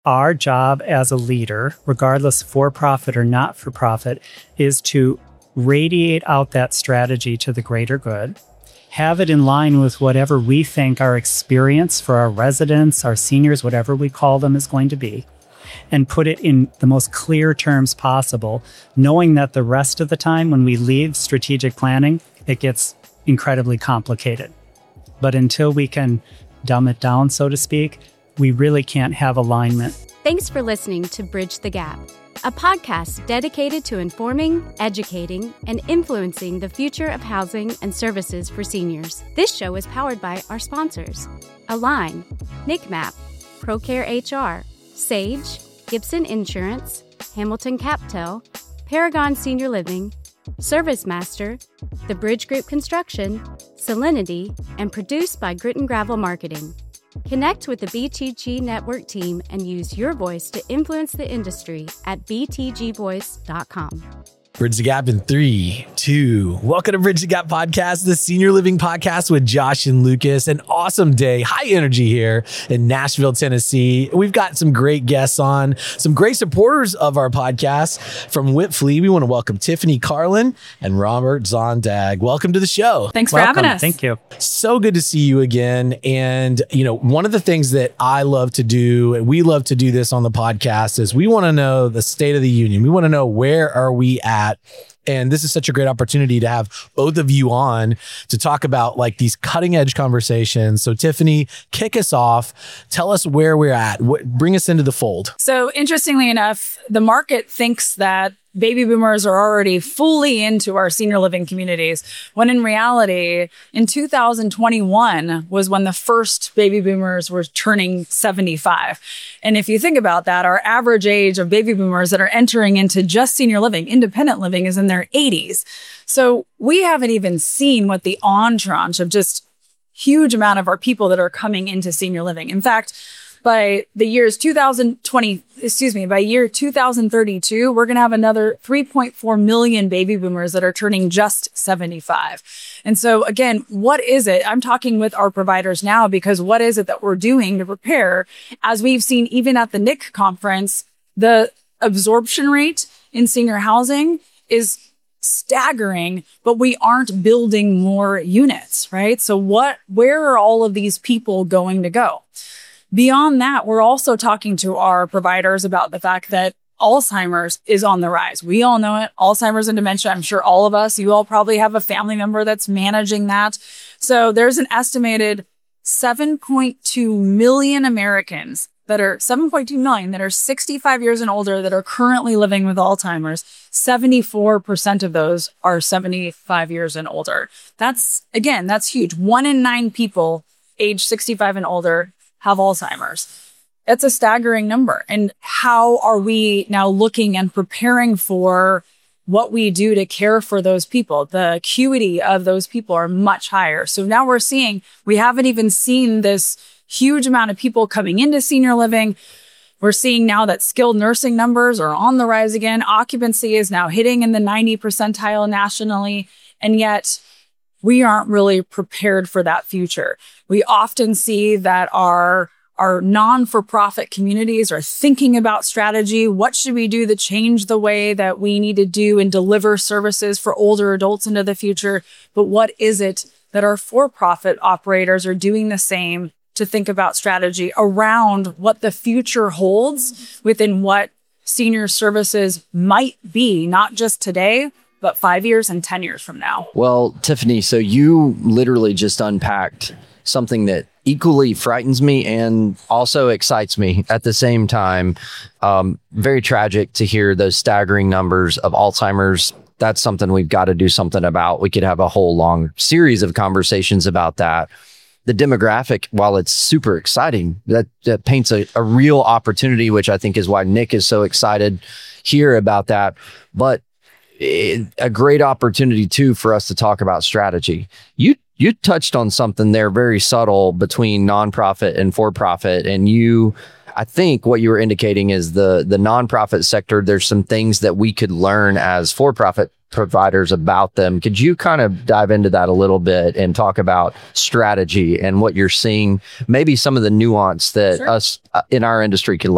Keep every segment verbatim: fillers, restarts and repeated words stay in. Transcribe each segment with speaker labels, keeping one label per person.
Speaker 1: Our job as a leader, regardless for profit or not for profit, is to radiate out that strategy to the greater good, have it in line with whatever we think our experience for our residents, our seniors, whatever we call them, is going to be, and put it in the most clear terms possible, knowing that the rest of the time when we leave strategic planning, it gets incredibly complicated. But until we can dumb it down, so to speak, we really can't have alignment.
Speaker 2: Thanks for listening to Bridge the Gap, a podcast dedicated to informing, educating, and influencing the future of housing and services for seniors. This show is powered by our sponsors: Align, NICMAP, ProCare H R, Sage, Gibson Insurance, Hamilton Captel, Paragon Senior Living, ServiceMaster, The Bridge Group Construction, Salinity, and produced by Grit and Gravel Marketing. Connect with the B T G Network team and use your voice to influence the industry at b t g voice dot com.
Speaker 3: Bridge the Gap in three, two. Welcome to Bridge the Gap podcast, the senior living podcast with Josh and Lucas. An awesome day, high energy here in Nashville, Tennessee. We've got some great guests on, some great supporters of our podcast from Whitfleet. We want to welcome Tiffany Carlin and Robert Zondag. Welcome to the show.
Speaker 4: Thanks for
Speaker 1: Welcome.
Speaker 4: having us.
Speaker 1: Thank you.
Speaker 3: So good to see you again. And, you know, one of the things that I love to do, and we love to do this on the podcast, is we want to know the state of the union. We want to know, where are we at? And this is such a great opportunity to have both of you on to talk about like these cutting edge conversations. So Tiffany, kick us off. Tell us where we're at. What, bring us into the fold.
Speaker 4: So interestingly enough, the market thinks that baby boomers are already fully into our senior living communities, when in reality, in two thousand twenty-one was when the first baby boomers were turning seventy-five. And if you think about that, our average age of baby boomers that are entering into just senior living, independent living, is in their eighties. So we haven't even seen what the on-tranche of just huge amount of our people that are coming into senior living. In fact, by the years two thousand twenty, excuse me, by year two thousand thirty-two, we're going to have another three point four million baby boomers that are turning just seventy-five. And so again, what is it? I'm talking with our providers now, because what is it that we're doing to prepare? As we've seen, even at the N I C conference, the absorption rate in senior housing is staggering, but we aren't building more units, right? So what, where are all of these people going to go? Beyond that, we're also talking to our providers about the fact that Alzheimer's is on the rise. We all know it. Alzheimer's and dementia. I'm sure all of us, you all probably have a family member that's managing that. So there's an estimated seven point two million Americans that are seven point two million that are sixty-five years and older that are currently living with Alzheimer's. seventy-four percent of those are seventy-five years and older. That's, again, that's huge. One in nine people age sixty-five and older have Alzheimer's. It's a staggering number. And how are we now looking and preparing for what we do to care for those people? The acuity of those people are much higher. So now we're seeing, we haven't even seen this huge amount of people coming into senior living. We're seeing now that skilled nursing numbers are on the rise again. Occupancy is now hitting in the ninety percentile nationally. And yet we aren't really prepared for that future. We often see that our, our non-for-profit communities are thinking about strategy. What should we do to change the way that we need to do and deliver services for older adults into the future? But what is it that our for-profit operators are doing the same to think about strategy around what the future holds within what senior services might be, not just today, but five years and ten years from now?
Speaker 5: Well, Tiffany, so you literally just unpacked something that equally frightens me and also excites me at the same time. Um, very tragic to hear those staggering numbers of Alzheimer's. That's something we've got to do something about. We could have a whole long series of conversations about that. The demographic, while it's super exciting, that, that paints a, a real opportunity, which I think is why Nick is so excited here about that. But it, a great opportunity too for us to talk about strategy. You you touched on something there very subtle between nonprofit and for-profit, and you, I think what you were indicating is the the nonprofit sector. There's some things that we could learn as for-profit providers about them. Could you kind of dive into that a little bit and talk about strategy and what you're seeing, maybe some of the nuance that
Speaker 4: Sure.
Speaker 5: us uh, in our industry could learn?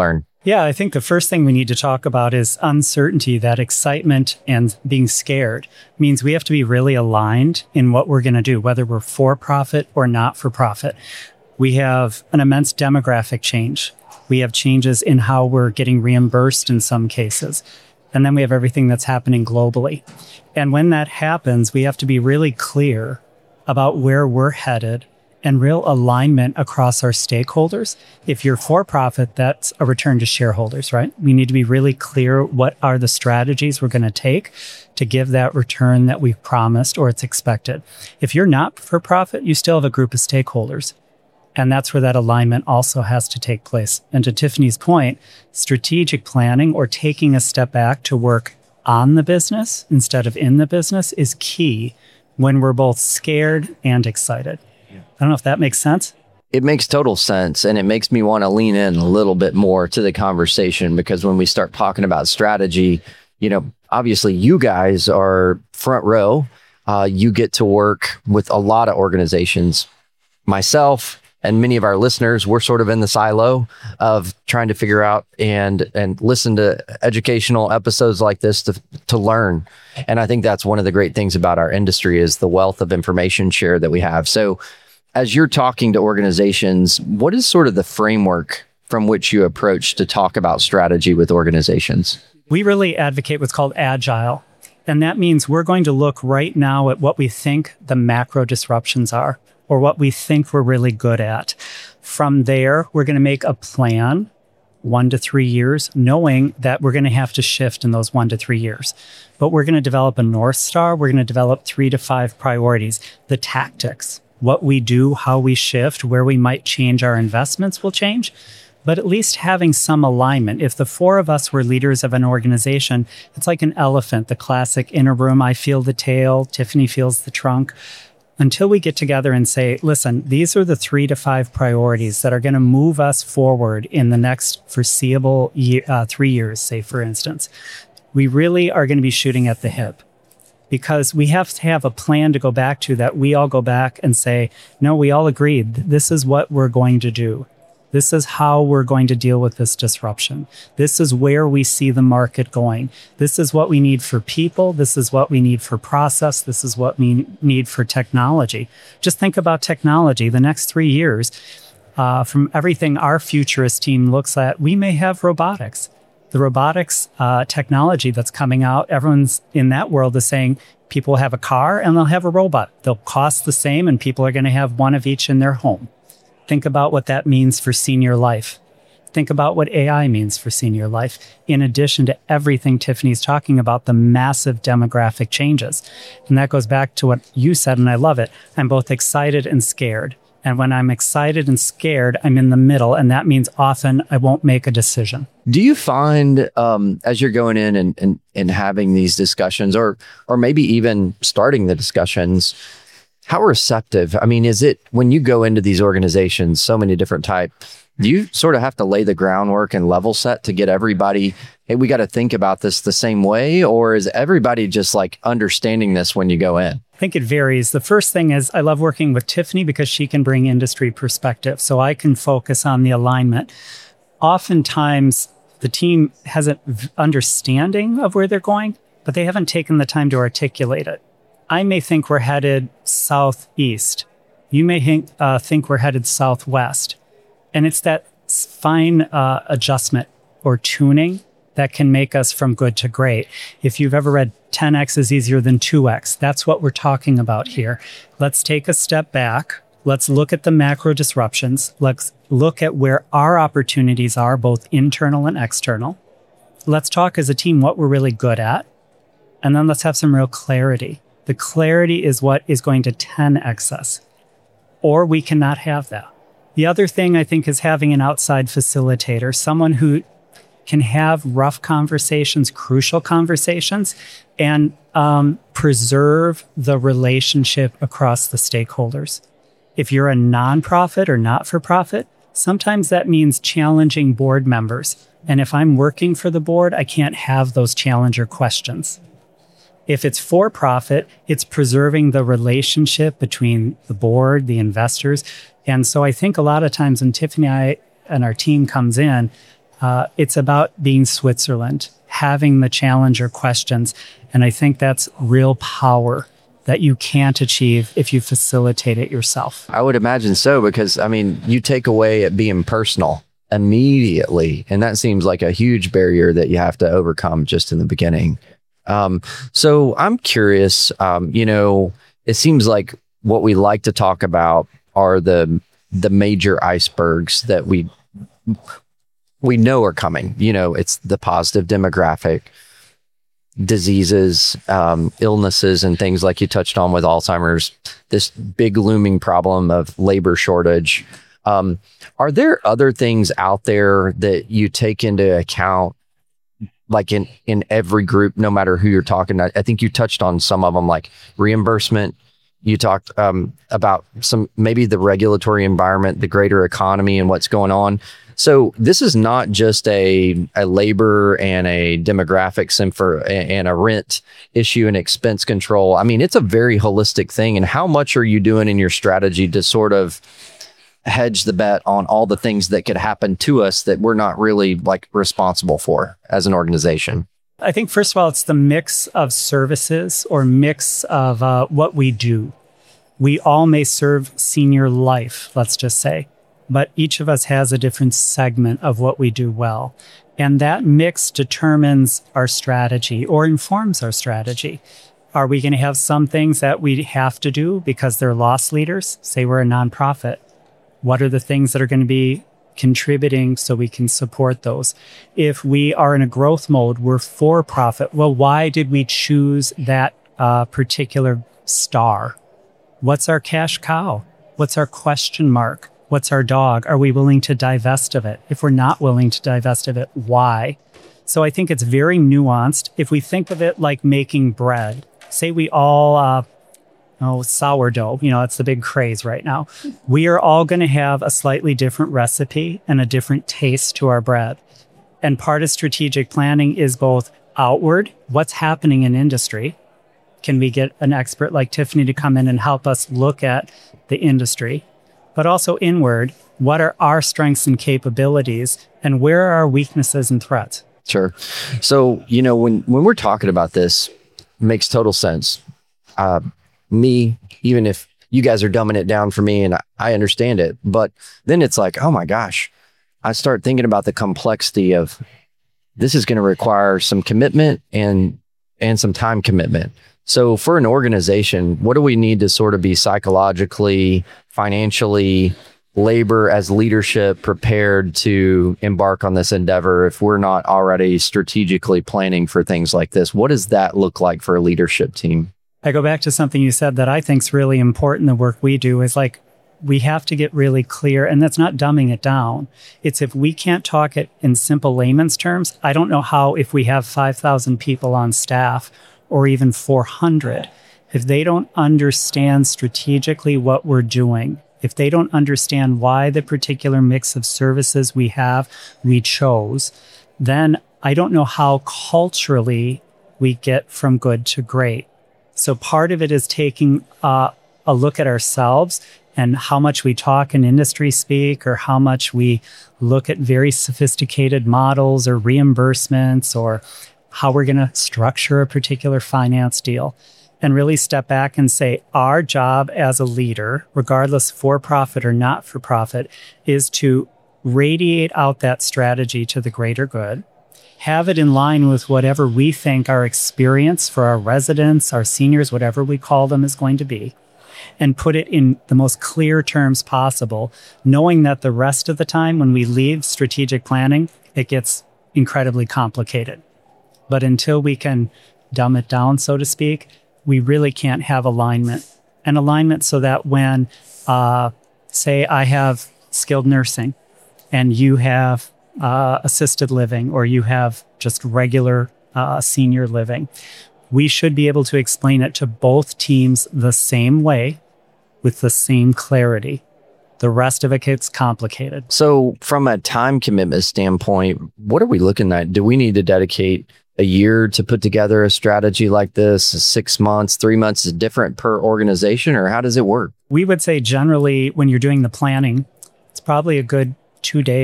Speaker 1: Yeah, I think the first thing we need to talk about is uncertainty. That excitement and being scared means we have to be really aligned in what we're going to do, whether we're for profit or not for profit. We have an immense demographic change. We have changes in how we're getting reimbursed in some cases. And then we have everything that's happening globally. And when that happens, we have to be really clear about where we're headed and real alignment across our stakeholders. If you're for profit, that's a return to shareholders, right? We need to be really clear what are the strategies we're going to take to give that return that we've promised or it's expected. If you're not for profit, you still have a group of stakeholders. And that's where that alignment also has to take place. And to Tiffany's point, strategic planning or taking a step back to work on the business instead of in the business is key when we're both scared and excited. I don't know if that makes sense.
Speaker 5: It makes total sense. And it makes me want to lean in a little bit more to the conversation, because when we start talking about strategy, you know, obviously you guys are front row. Uh, you get to work with a lot of organizations. Myself and many of our listeners, we're sort of in the silo of trying to figure out and and listen to educational episodes like this to to learn. And I think that's one of the great things about our industry is the wealth of information share that we have. So as you're talking to organizations, what is sort of the framework from which you approach to talk about strategy with organizations?
Speaker 1: We really advocate what's called agile. And that means we're going to look right now at what we think the macro disruptions are, or what we think we're really good at. From there, we're going to make a plan, one to three years, knowing that we're going to have to shift in those one to three years. But we're going to develop a North Star. We're going to develop three to five priorities, the tactics, what we do, how we shift, where we might change our investments will change. But at least having some alignment. If the four of us were leaders of an organization, it's like an elephant, the classic inner room. I feel the tail, Tiffany feels the trunk. Until we get together and say, listen, these are the three to five priorities that are going to move us forward in the next foreseeable year, uh, three years, say, for instance, we really are going to be shooting at the hip, because we have to have a plan to go back to that we all go back and say, no, we all agreed. This is what we're going to do. This is how we're going to deal with this disruption. This is where we see the market going. This is what we need for people. This is what we need for process. This is what we need for technology. Just think about technology. The next three years, uh, from everything our futurist team looks at, we may have robotics. The robotics uh, technology that's coming out, everyone's in that world is saying people have a car and they'll have a robot. They'll cost the same and people are going to have one of each in their home. Think about what that means for senior life. Think about what A I means for senior life, in addition to everything Tiffany's talking about, the massive demographic changes. And that goes back to what you said, and I love it. I'm both excited and scared. And when I'm excited and scared, I'm in the middle. And that means often I won't make a decision.
Speaker 5: Do you find um, as you're going in and, and, and having these discussions, or or maybe even starting the discussions, how receptive? I mean, is it when you go into these organizations, so many different types, do you sort of have to lay the groundwork and level set to get everybody, hey, we got to think about this the same way? Or is everybody just like understanding this when you go in?
Speaker 1: I think it varies. The first thing is I love working with Tiffany because she can bring industry perspective, so I can focus on the alignment. Oftentimes, the team has an understanding of where they're going, but they haven't taken the time to articulate it. I may think we're headed southeast. You may think, uh, think we're headed southwest. And it's that fine uh, adjustment or tuning that can make us from good to great. If you've ever read ten X is easier than two X, that's what we're talking about here. Let's take a step back. Let's look at the macro disruptions. Let's look at where our opportunities are, both internal and external. Let's talk as a team what we're really good at. And then let's have some real clarity. The clarity is what is going to ten X us, or we cannot have that. The other thing I think is having an outside facilitator, someone who can have rough conversations, crucial conversations, and um, preserve the relationship across the stakeholders. If you're a nonprofit or not-for-profit, sometimes that means challenging board members. And if I'm working for the board, I can't have those challenger questions. If it's for-profit, it's preserving the relationship between the board, the investors. And so I think a lot of times when Tiffany and I and our team comes in, Uh, it's about being Switzerland, having the challenger questions. And I think that's real power that you can't achieve if you facilitate it yourself.
Speaker 5: I would imagine so, because I mean, you take away it being personal immediately, and that seems like a huge barrier that you have to overcome just in the beginning. Um, so I'm curious, um, you know, it seems like what we like to talk about are the the major icebergs that we we know are coming. You know, it's the positive demographic, diseases, um, illnesses, and things like you touched on with Alzheimer's, this big looming problem of labor shortage. Um, are there other things out there that you take into account, like in, in every group, no matter who you're talking to? I think you touched on some of them, like reimbursement. You talked um, about some, maybe the regulatory environment, the greater economy, and what's going on. So this is not just a, a labor and a demographics and for and a rent issue and expense control. I mean, it's a very holistic thing. And how much are you doing in your strategy to sort of hedge the bet on all the things that could happen to us that we're not really like responsible for as an organization?
Speaker 1: I think, first of all, it's the mix of services or mix of uh, what we do. We all may serve senior life, let's just say, but each of us has a different segment of what we do well. And that mix determines our strategy or informs our strategy. Are we going to have some things that we have to do because they're loss leaders? Say we're a nonprofit. What are the things that are going to be contributing so we can support those? If we are in a growth mode, we're for profit. Well, why did we choose that uh, particular star? What's our cash cow? What's our question mark? What's our dog? Are we willing to divest of it? If we're not willing to divest of it, why? So I think it's very nuanced. If we think of it like making bread, say we all, uh, oh, sourdough, you know, that's the big craze right now. We are all going to have a slightly different recipe and a different taste to our bread. And part of strategic planning is both outward, what's happening in industry. Can we get an expert like Tiffany to come in and help us look at the industry? But also inward, what are our strengths and capabilities, and where are our weaknesses and threats?
Speaker 5: Sure. So, you know, when, when we're talking about this, it makes total sense. Uh, me, even if you guys are dumbing it down for me and I, I understand it, but then it's like, oh my gosh, I start thinking about the complexity of this is going to require some commitment and, and some time commitment. So for an organization, what do we need to sort of be psychologically, financially, labor as leadership prepared to embark on this endeavor if we're not already strategically planning for things like this? What does that look like for a leadership team?
Speaker 1: I go back to something you said that I think is really important. The work we do is like, we have to get really clear, and that's not dumbing it down. It's if we can't talk it in simple layman's terms, I don't know how, if we have five thousand people on staff or even four hundred, if they don't understand strategically what we're doing, if they don't understand why the particular mix of services we have, we chose, then I don't know how culturally we get from good to great. So part of it is taking uh, a look at ourselves and how much we talk in industry speak, or how much we look at very sophisticated models or reimbursements, or how we're going to structure a particular finance deal, and really step back and say, our job as a leader, regardless for profit or not for profit, is to radiate out that strategy to the greater good, have it in line with whatever we think our experience for our residents, our seniors, whatever we call them, is going to be, and put it in the most clear terms possible, knowing that the rest of the time when we leave strategic planning, it gets incredibly complicated. But until we can dumb it down, so to speak, we really can't have alignment. And alignment so that when, uh, say, I have skilled nursing and you have uh, assisted living, or you have just regular uh, senior living, we should be able to explain it to both teams the same way with the same clarity. The rest of it gets complicated.
Speaker 5: So from a time commitment standpoint, what are we looking at? Do we need to dedicate a year to put together a strategy like this? Six months, three months is different per organization, or how does it work?
Speaker 1: We would say generally when you're doing the planning, it's probably a good two days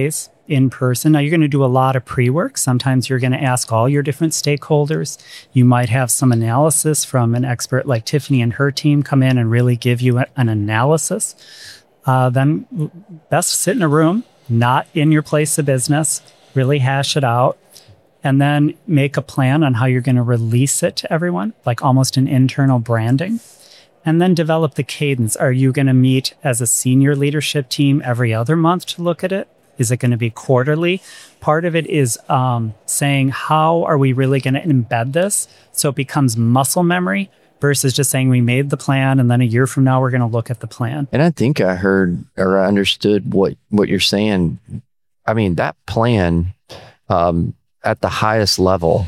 Speaker 1: in person. Now, you're going to do a lot of pre-work. Sometimes you're going to ask all your different stakeholders. You might have some analysis from an expert like Tiffany and her team come in and really give you a, an analysis. Uh, then best sit in a room, not in your place of business, really hash it out, and then make a plan on how you're going to release it to everyone, like almost an internal branding. And then develop the cadence. Are you going to meet as a senior leadership team every other month to look at it? Is it going to be quarterly? Part of it is um, saying, how are we really going to embed this so it becomes muscle memory versus just saying we made the plan and then a year from now we're going to look at the plan.
Speaker 5: And I think I heard or I understood what, what you're saying. I mean, that plan um, at the highest level,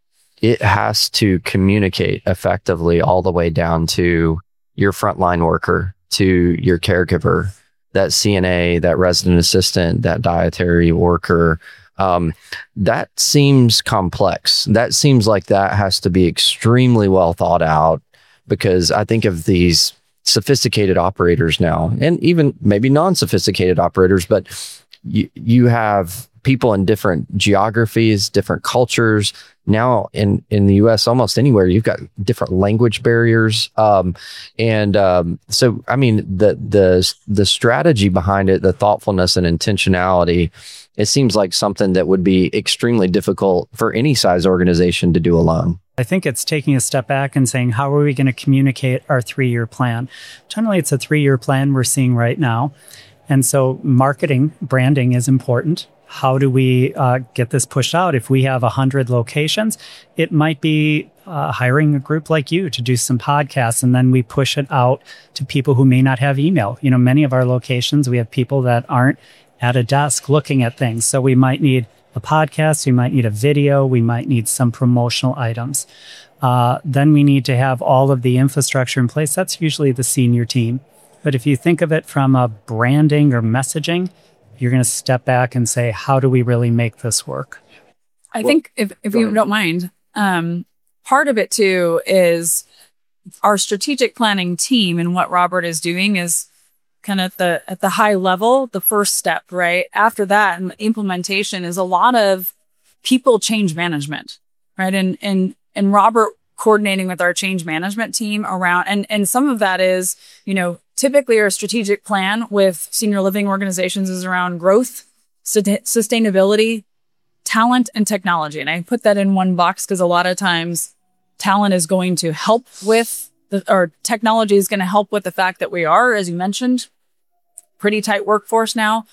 Speaker 5: it has to communicate effectively all the way down to your frontline worker, to your caregiver, that C N A, that resident assistant, that dietary worker. Um, that seems complex. That seems like that has to be extremely well thought out, because I think of these sophisticated operators now, and even maybe non-sophisticated operators, but you, you have people in different geographies, different cultures. Now in, in the U S, almost anywhere, you've got different language barriers. Um, and um, so, I mean, the, the, the strategy behind it, the thoughtfulness and intentionality, it seems like something that would be extremely difficult for any size organization to do alone.
Speaker 1: I think it's taking a step back and saying, how are we going to communicate our three-year plan? Generally, it's a three-year plan we're seeing right now. And so marketing, branding is important. How do we uh, get this pushed out? If we have one hundred locations, it might be uh, hiring a group like you to do some podcasts, and then we push it out to people who may not have email. You know, many of our locations, we have people that aren't at a desk looking at things. So we might need a podcast, we might need a video, we might need some promotional items. Uh, then we need to have all of the infrastructure in place. That's usually the senior team. But if you think of it from a branding or messaging, you're going to step back and say, how do we really make this work?
Speaker 4: I well, think if, if you don't mind, um, part of it too is our strategic planning team, and what Robert is doing is kind of at the, at the high level, the first step, right? After that, implementation is a lot of people change management, right? And, and, and Robert coordinating with our change management team around, and, and some of that is, you know, typically our strategic plan with senior living organizations is around growth, sustainability, talent, and technology. And I put that in one box because a lot of times talent is going to help with the, or technology is going to help with the fact that we are, as you mentioned, pretty tight workforce now.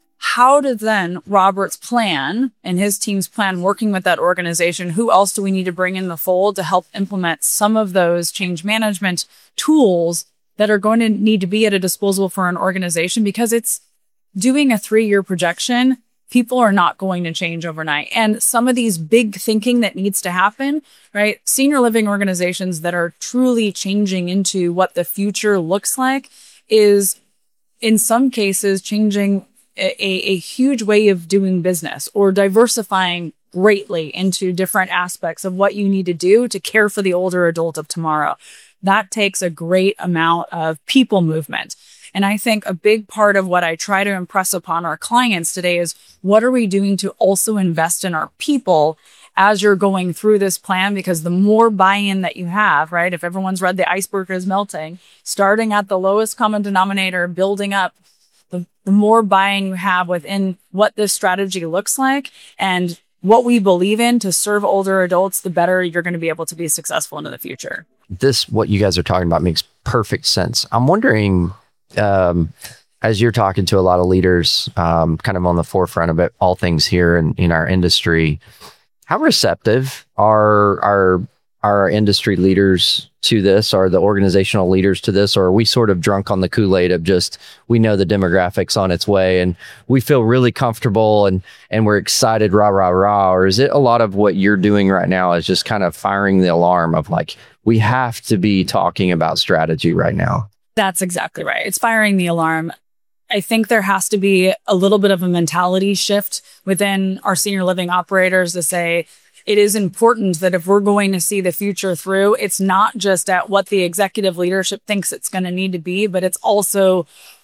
Speaker 4: How does then Robert's plan and his team's plan working with that organization, who else do we need to bring in the fold to help implement some of those change management tools that are going to need to be at a disposal for an organization? Because it's doing a three-year projection, people are not going to change overnight. And some of these big thinking that needs to happen, right? Senior living organizations that are truly changing into what the future looks like is, in some cases, changing a, a huge way of doing business or diversifying greatly into different aspects of what you need to do to care for the older adult of tomorrow. That takes a great amount of people movement. And I think a big part of what I try to impress upon our clients today is, what are we doing to also invest in our people as you're going through this plan? Because the more buy-in that you have, right? If everyone's read The Iceberg is Melting, starting at the lowest common denominator, building up, the, the more buy-in you have within what this strategy looks like and what we believe in to serve older adults, the better you're going to be able to be successful into the future.
Speaker 5: This, what you guys are talking about, makes perfect sense. I'm wondering, um, as you're talking to a lot of leaders, um, kind of on the forefront of it, all things here in, in our industry, how receptive are our our industry leaders to this? Are the organizational leaders to this? Or are we sort of drunk on the Kool-Aid of just, we know the demographics on its way and we feel really comfortable and and we're excited, rah, rah, rah? Or is it a lot of what you're doing right now is just kind of firing the alarm of like, we have to be talking about strategy right now?
Speaker 4: That's exactly right. It's firing the alarm. I think there has to be a little bit of a mentality shift within our senior living operators to say, it is important that if we're going to see the future through, it's not just at what the executive leadership thinks it's going to need to be, but it's also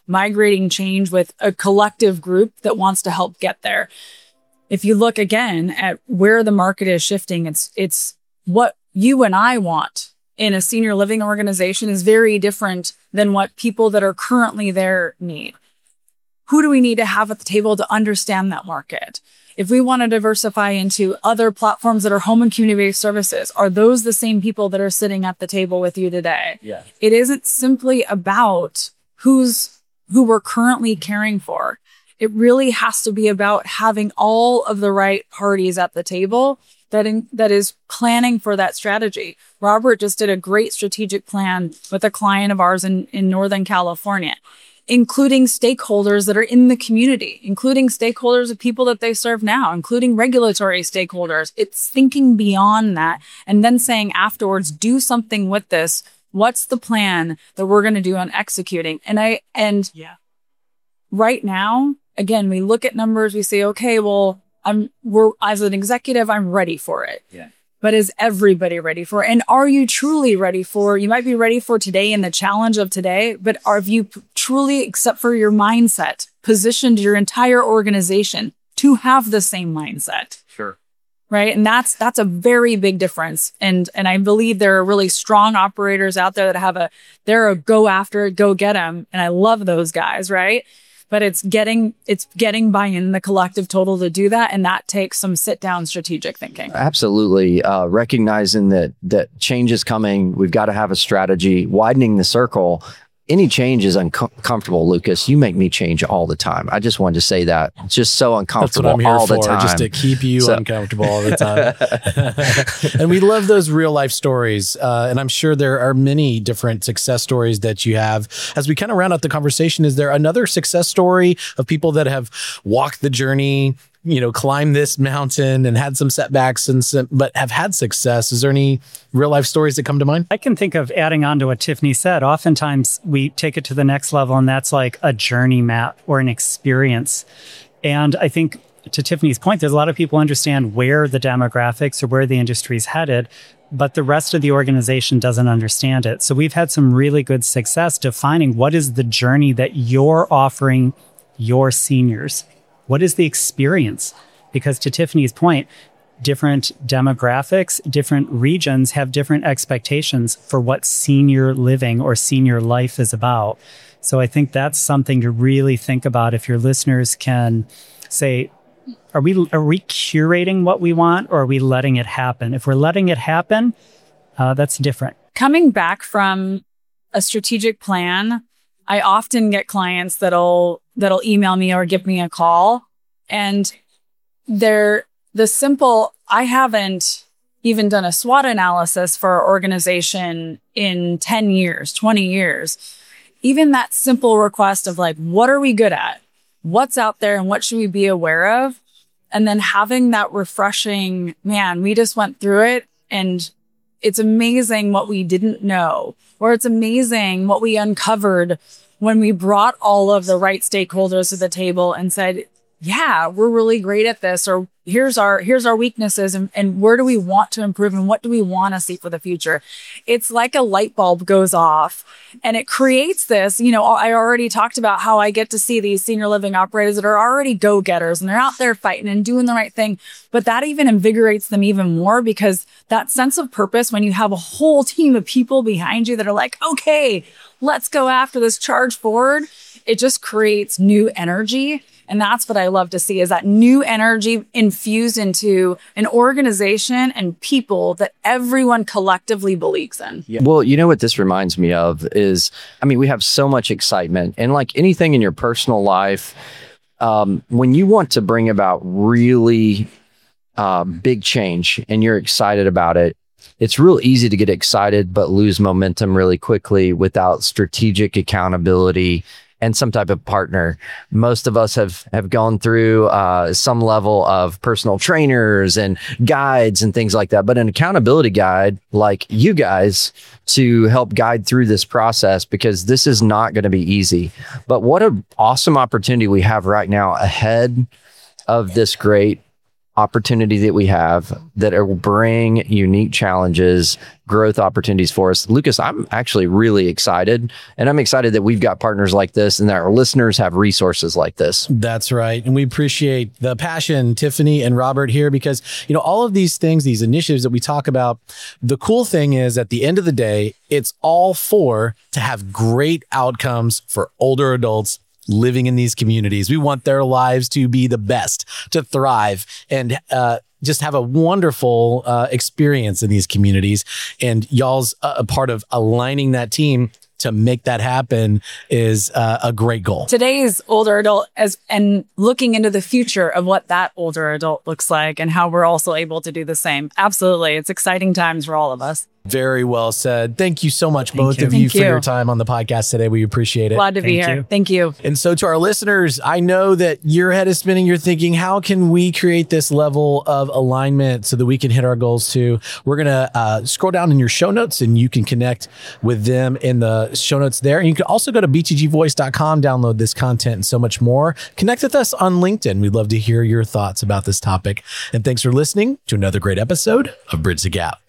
Speaker 4: migrating change with a collective group that wants to help get there. If you look again at where the market is shifting, it's it's what you and I want in a senior living organization is very different than what people that are currently there need. Who do we need to have at the table to understand that market? If we want to diversify into other platforms that are home and community-based services, are those the same people that are sitting at the table with you today?
Speaker 3: Yeah.
Speaker 4: It isn't simply about who's who we're currently caring for. It really has to be about having all of the right parties at the table that in, that is planning for that strategy. Robert just did a great strategic plan with a client of ours in, in Northern California, including stakeholders that are in the community, including stakeholders of people that they serve now, including regulatory stakeholders. It's thinking beyond that and then saying afterwards, do something with this. What's the plan that we're going to do on executing? And I, and yeah, right now, again, we look at numbers, we say, okay, well, I'm, we're, as an executive, I'm ready for it.
Speaker 3: Yeah.
Speaker 4: But is everybody ready for it? And are you truly ready for, you might be ready for today and the challenge of today, but are you p- truly, except for your mindset, positioned your entire organization to have the same mindset?
Speaker 3: Sure.
Speaker 4: Right. And that's, that's a very big difference. And, and I believe there are really strong operators out there that have a, they're a go after it, go get them. And I love those guys. Right. But it's getting it's getting buy-in the collective total to do that, and that takes some sit-down strategic thinking.
Speaker 5: Absolutely, uh, recognizing that that change is coming. We've got to have a strategy. Widening the circle. Any change is uncomfortable, Lucas. You make me change all the time. I just wanted to say that. It's just so uncomfortable
Speaker 3: That's what I'm here
Speaker 5: all
Speaker 3: for,
Speaker 5: the time.
Speaker 3: Just to keep you so. uncomfortable all the time. And we love those real life stories. Uh, and I'm sure there are many different success stories that you have. As we kind of round out the conversation, is there another success story of people that have walked the journey, you know, climbed this mountain and had some setbacks and some, but have had success? Is there any real life stories that come to mind?
Speaker 1: I can think of adding on to what Tiffany said. Oftentimes we take it to the next level, and that's like a journey map or an experience. And I think to Tiffany's point, there's a lot of people understand where the demographics or where the industry is headed, but the rest of the organization doesn't understand it. So we've had some really good success defining what is the journey that you're offering your seniors. What is the experience? Because to Tiffany's point, different demographics, different regions have different expectations for what senior living or senior life is about. So I think that's something to really think about. If your listeners can say, are we are we curating what we want, or are we letting it happen? If we're letting it happen, uh, that's different.
Speaker 4: Coming back from a strategic plan, I often get clients that'll that'll email me or give me a call, and they're the simple, I haven't even done a SWOT analysis for our organization in ten years, twenty years. Even that simple request of like, what are we good at? What's out there and what should we be aware of? And then having that refreshing, man, we just went through it and it's amazing what we didn't know, or it's amazing what we uncovered when we brought all of the right stakeholders to the table and said, yeah, we're really great at this, or here's our, here's our weaknesses, and, and where do we want to improve, and what do we want to see for the future? It's like a light bulb goes off, and it creates this, you know, I already talked about how I get to see these senior living operators that are already go-getters, and they're out there fighting and doing the right thing. But that even invigorates them even more, because that sense of purpose, when you have a whole team of people behind you that are like, okay, let's go after this, charge forward, it just creates new energy. And that's what I love to see, is that new energy infused into an organization and people that everyone collectively believes in.
Speaker 5: Yeah. Well, you know what this reminds me of is, I mean, we have so much excitement, and like anything in your personal life, um, when you want to bring about really uh, big change and you're excited about it, it's real easy to get excited, but lose momentum really quickly without strategic accountability and some type of partner. Most of us have have gone through uh, some level of personal trainers and guides and things like that, but an accountability guide like you guys to help guide through this process, because this is not going to be easy. But what an awesome opportunity we have right now ahead of this great opportunity that we have that will bring unique challenges, growth opportunities for us. Lucas, I'm actually really excited, and I'm excited that we've got partners like this and that our listeners have resources like this.
Speaker 3: That's right. And we appreciate the passion, Tiffany and Robert here, because, you know, all of these things, these initiatives that we talk about, the cool thing is at the end of the day, it's all for to have great outcomes for older adults living in these communities. We want their lives to be the best, to thrive, and uh, just have a wonderful uh, experience in these communities. And y'all's uh, a part of aligning that team to make that happen is uh, a great goal.
Speaker 4: Today's older adult as and looking into the future of what that older adult looks like and how we're also able to do the same. Absolutely. It's exciting times for all of us.
Speaker 3: Very well said. Thank you so much,
Speaker 1: Thank
Speaker 3: both
Speaker 1: you.
Speaker 3: of you,
Speaker 4: Thank
Speaker 3: for
Speaker 4: you.
Speaker 3: your time on the podcast today. We appreciate it.
Speaker 4: Glad to be
Speaker 1: Thank
Speaker 4: here.
Speaker 1: you.
Speaker 4: Thank you.
Speaker 3: And so to our listeners, I know that your head is spinning. You're thinking, how can we create this level of alignment so that we can hit our goals too? We're going to uh, scroll down in your show notes and you can connect with them in the show notes there. And you can also go to b t g voice dot com, download this content and so much more. Connect with us on LinkedIn. We'd love to hear your thoughts about this topic. And thanks for listening to another great episode of Bridge the Gap.